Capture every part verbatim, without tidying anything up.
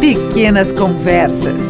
Pequenas Conversas.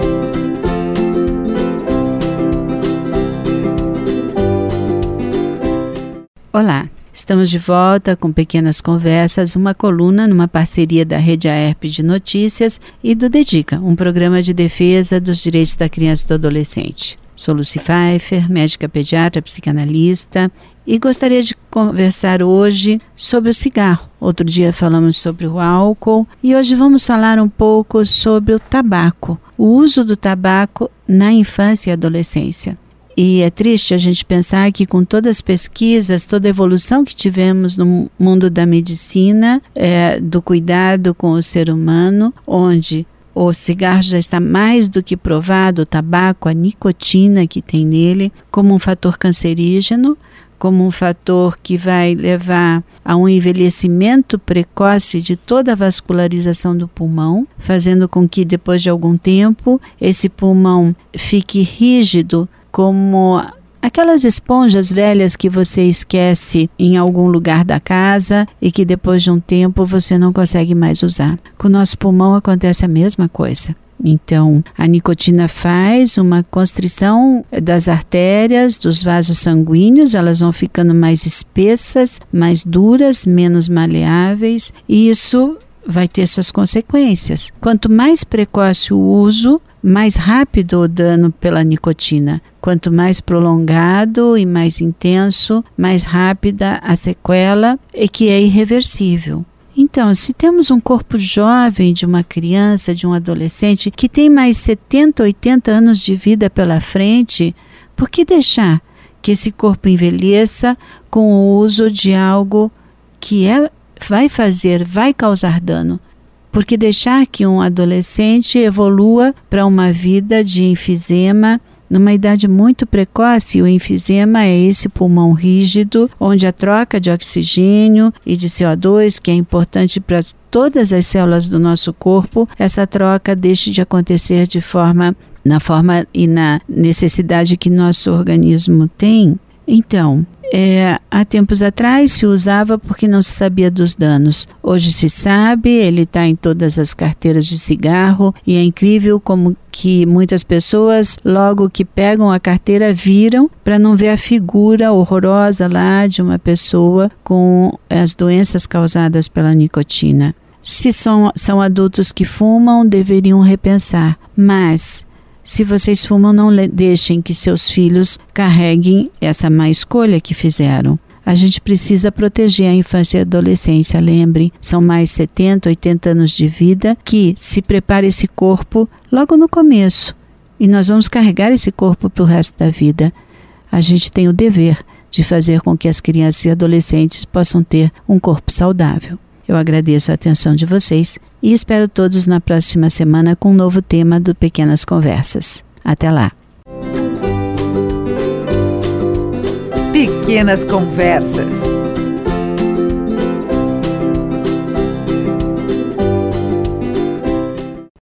Olá, estamos de volta com Pequenas Conversas, uma coluna numa parceria da Rede Aerp de Notícias e do Dedica, um programa de defesa dos direitos da criança e do adolescente. Sou Lucy Pfeiffer, médica pediatra, psicanalista, e gostaria de conversar hoje sobre o cigarro. Outro dia falamos sobre o álcool e hoje vamos falar um pouco sobre o tabaco, o uso do tabaco na infância e adolescência. E é triste a gente pensar que com todas as pesquisas, toda a evolução que tivemos no mundo da medicina, é, do cuidado com o ser humano, onde o cigarro já está mais do que provado, o tabaco, a nicotina que tem nele, como um fator cancerígeno, como um fator que vai levar a um envelhecimento precoce de toda a vascularização do pulmão, fazendo com que depois de algum tempo esse pulmão fique rígido, como aquelas esponjas velhas que você esquece em algum lugar da casa e que depois de um tempo você não consegue mais usar. Com o nosso pulmão acontece a mesma coisa. Então, a nicotina faz uma constrição das artérias, dos vasos sanguíneos, elas vão ficando mais espessas, mais duras, menos maleáveis, e isso vai ter suas consequências. Quanto mais precoce o uso, mais rápido o dano pela nicotina. Quanto mais prolongado e mais intenso, mais rápida a sequela, e que é irreversível. Então, se temos um corpo jovem de uma criança, de um adolescente, que tem mais setenta, oitenta anos de vida pela frente, por que deixar que esse corpo envelheça com o uso de algo que é, vai fazer, vai causar dano? Por que deixar que um adolescente evolua para uma vida de enfisema numa idade muito precoce? O enfisema é esse pulmão rígido, onde a troca de oxigênio e de C O dois, que é importante para todas as células do nosso corpo, essa troca deixe de acontecer de forma, na forma e na necessidade que nosso organismo tem. Então, é, há tempos atrás se usava porque não se sabia dos danos. Hoje se sabe, ele está em todas as carteiras de cigarro e é incrível como que muitas pessoas, logo que pegam a carteira, viram para não ver a figura horrorosa lá de uma pessoa com as doenças causadas pela nicotina. Se são, são adultos que fumam, deveriam repensar, mas se vocês fumam, não deixem que seus filhos carreguem essa má escolha que fizeram. A gente precisa proteger a infância e a adolescência, lembrem, são mais setenta, oitenta anos de vida, que se prepara esse corpo logo no começo. E nós vamos carregar esse corpo para o resto da vida. A gente tem o dever de fazer com que as crianças e adolescentes possam ter um corpo saudável. Eu agradeço a atenção de vocês e espero todos na próxima semana com um novo tema do Pequenas Conversas. Até lá! Pequenas Conversas.